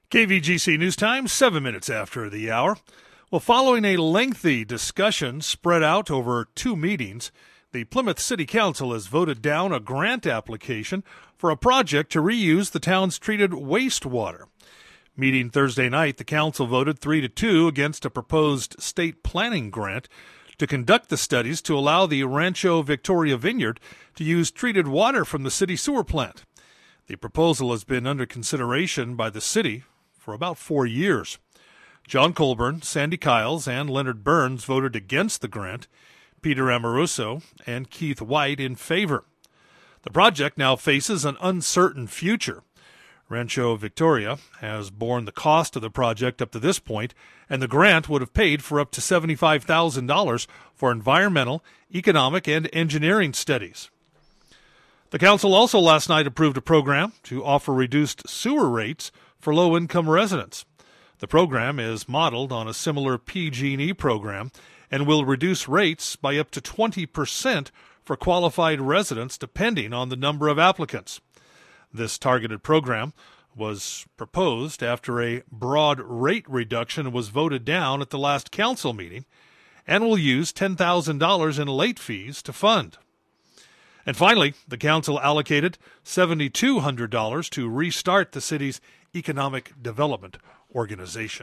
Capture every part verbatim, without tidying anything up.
K V G C News Time, seven minutes after the hour. Well, following a lengthy discussion spread out over two meetings, the Plymouth City Council has voted down a grant application for a project to reuse the town's treated wastewater. Meeting Thursday night, the council voted three to two against a proposed state planning grant to conduct the studies to allow the Rancho Victoria Vineyard to use treated water from the city sewer plant. The proposal has been under consideration by the city for about four years. John Colburn, Sandy Kiles, and Leonard Burns voted against the grant, Peter Amoruso and Keith White in favor. The project now faces an uncertain future. Rancho Victoria has borne the cost of the project up to this point, and the grant would have paid for up to seventy-five thousand dollars for environmental, economic, and engineering studies. The council also last night approved a program to offer reduced sewer rates for low-income residents. The program is modeled on a similar P G and E program and will reduce rates by up to twenty percent for qualified residents depending on the number of applicants. This targeted program was proposed after a broad rate reduction was voted down at the last council meeting and will use ten thousand dollars in late fees to fund. And finally, the council allocated seven thousand two hundred dollars to restart the city's economic development organization.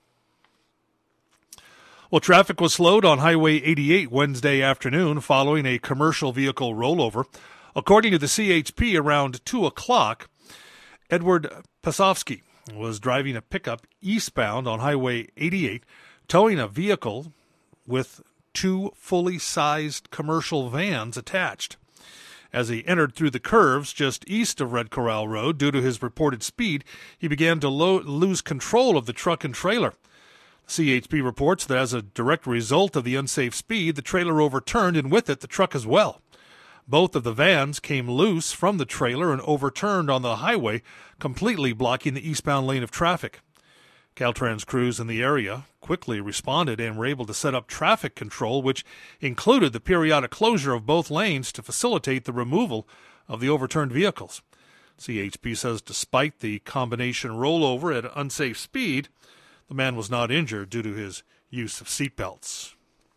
Well, traffic was slowed on Highway eighty-eight Wednesday afternoon following a commercial vehicle rollover. According to the C H P, around two o'clock, Edward Pasovsky was driving a pickup eastbound on Highway eighty-eight, towing a vehicle with two fully sized commercial vans attached. As he entered through the curves just east of Red Corral Road, due to his reported speed, he began to lo- lose control of the truck and trailer. C H P reports that as a direct result of the unsafe speed, the trailer overturned and with it the truck as well. Both of the vans came loose from the trailer and overturned on the highway, completely blocking the eastbound lane of traffic. Caltrans crews in the area quickly responded and were able to set up traffic control, which included the periodic closure of both lanes to facilitate the removal of the overturned vehicles. C H P says despite the combination rollover at unsafe speed, the man was not injured due to his use of seatbelts.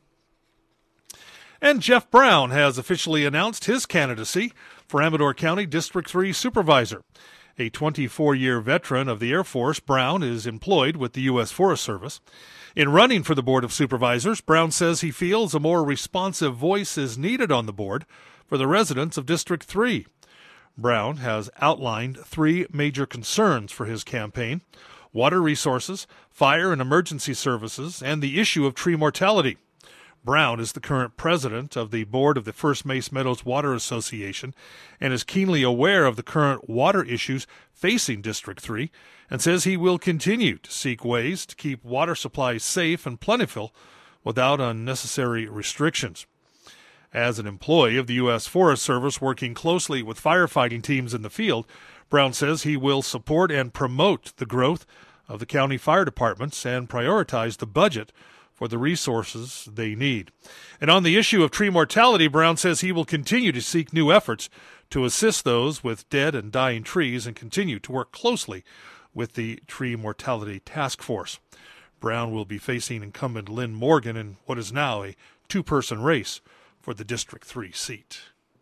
And Jeff Brown has officially announced his candidacy for Amador County District three Supervisor. A twenty-four-year veteran of the Air Force, Brown is employed with the U S Forest Service. In running for the Board of Supervisors, Brown says he feels a more responsive voice is needed on the board for the residents of District three. Brown has outlined three major concerns for his campaign: water resources, fire and emergency services, and the issue of tree mortality. Brown is the current president of the board of the First Mace Meadows Water Association and is keenly aware of the current water issues facing District three and says he will continue to seek ways to keep water supplies safe and plentiful without unnecessary restrictions. As an employee of the U S Forest Service working closely with firefighting teams in the field, Brown says he will support and promote the growth of the county fire departments and prioritize the budget for the resources they need. And on the issue of tree mortality, Brown says he will continue to seek new efforts to assist those with dead and dying trees and continue to work closely with the Tree Mortality Task Force. Brown will be facing incumbent Lynn Morgan in what is now a two-person race for the District three seat.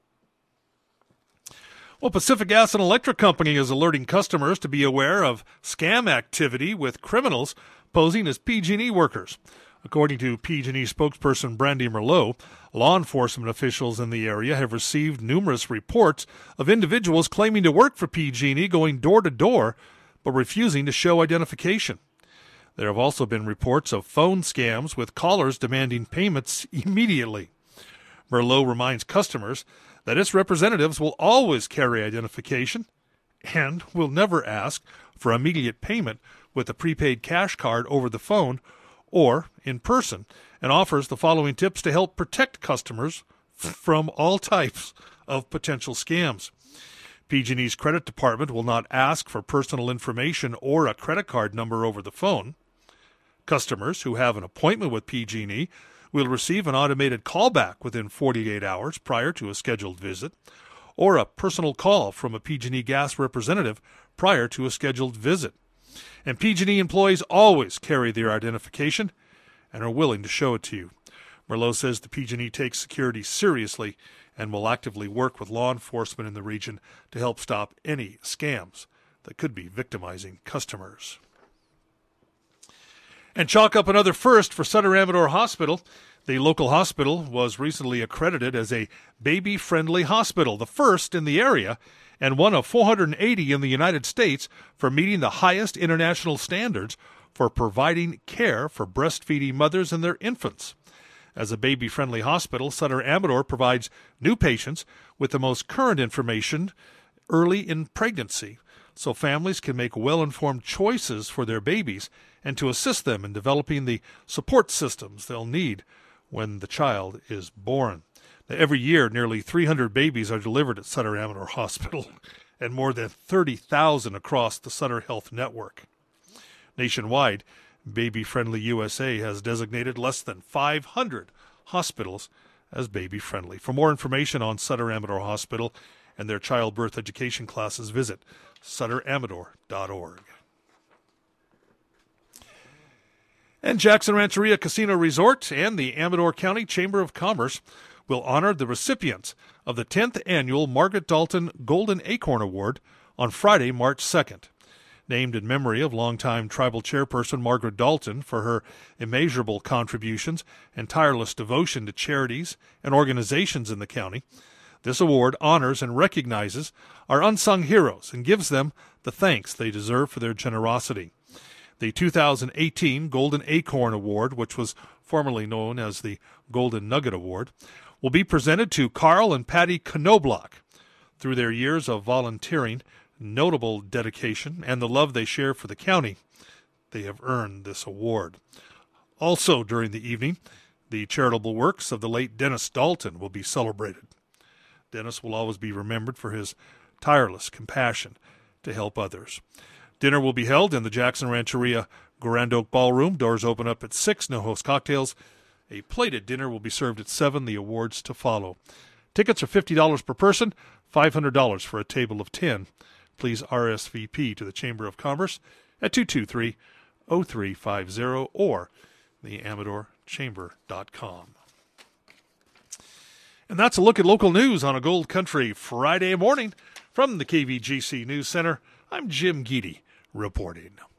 Well, Pacific Gas and Electric Company is alerting customers to be aware of scam activity with criminals posing as P G and E workers. According to P G and E spokesperson Brandy Merlot, law enforcement officials in the area have received numerous reports of individuals claiming to work for P G and E going door to door but refusing to show identification. There have also been reports of phone scams with callers demanding payments immediately. Merlot reminds customers that its representatives will always carry identification and will never ask for immediate payment with a prepaid cash card over the phone or in person, and offers the following tips to help protect customers from all types of potential scams. P G and E's credit department will not ask for personal information or a credit card number over the phone. Customers who have an appointment with P G and E will receive an automated callback within forty-eight hours prior to a scheduled visit, or a personal call from a P G and E gas representative prior to a scheduled visit. And P G and E employees always carry their identification and are willing to show it to you. Merlot says the P G and E takes security seriously and will actively work with law enforcement in the region to help stop any scams that could be victimizing customers. And chalk up another first for Sutter Amador Hospital. The local hospital was recently accredited as a baby-friendly hospital, the first in the area, and one of four hundred eighty in the United States for meeting the highest international standards for providing care for breastfeeding mothers and their infants. As a baby-friendly hospital, Sutter Amador provides new patients with the most current information early in pregnancy, so families can make well-informed choices for their babies and to assist them in developing the support systems they'll need when the child is born. Now, every year, nearly three hundred babies are delivered at Sutter Amador Hospital and more than thirty thousand across the Sutter Health Network. Nationwide, Baby Friendly U S A has designated less than five hundred hospitals as baby-friendly. For more information on Sutter Amador Hospital and their childbirth education classes, visit sutter amador dot org. And Jackson Rancheria Casino Resort and the Amador County Chamber of Commerce will honor the recipients of the tenth Annual Margaret Dalton Golden Acorn Award on Friday, March second. Named in memory of longtime tribal chairperson Margaret Dalton for her immeasurable contributions and tireless devotion to charities and organizations in the county, this award honors and recognizes our unsung heroes and gives them the thanks they deserve for their generosity. The two thousand eighteen Golden Acorn Award, which was formerly known as the Golden Nugget Award, will be presented to Carl and Patty Knobloch. Through their years of volunteering, notable dedication, and the love they share for the county, they have earned this award. Also during the evening, the charitable works of the late Dennis Dalton will be celebrated. Dennis will always be remembered for his tireless compassion to help others. Dinner will be held in the Jackson Rancheria Grand Oak Ballroom. Doors open up at six. No host cocktails. A plated dinner will be served at seven. The awards to follow. Tickets are fifty dollars per person, five hundred dollars for a table of ten. Please R S V P to the Chamber of Commerce at two two three, oh three five zero or the amador chamber dot com. And that's a look at local news on a Gold Country Friday morning. From the K V G C News Center, I'm Jim Geedy reporting.